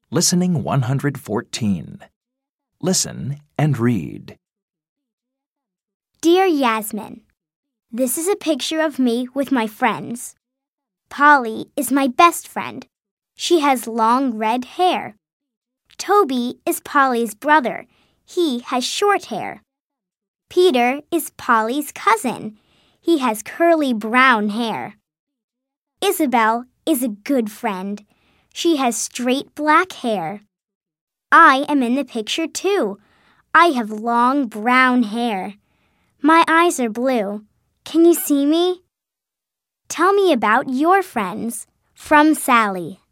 Listening 114. Listen and read. Dear Yasmin, this is a picture of me with my friends. Polly is my best friend. She has long red hair. Toby is Polly's brother. He has short hair. Peter is Polly's cousin. He has curly brown hair. Isabel is a good friend. She has straight black hair. I am in the picture too. I have long brown hair. My eyes are blue. Can you see me? Tell me about your friends. From Sally.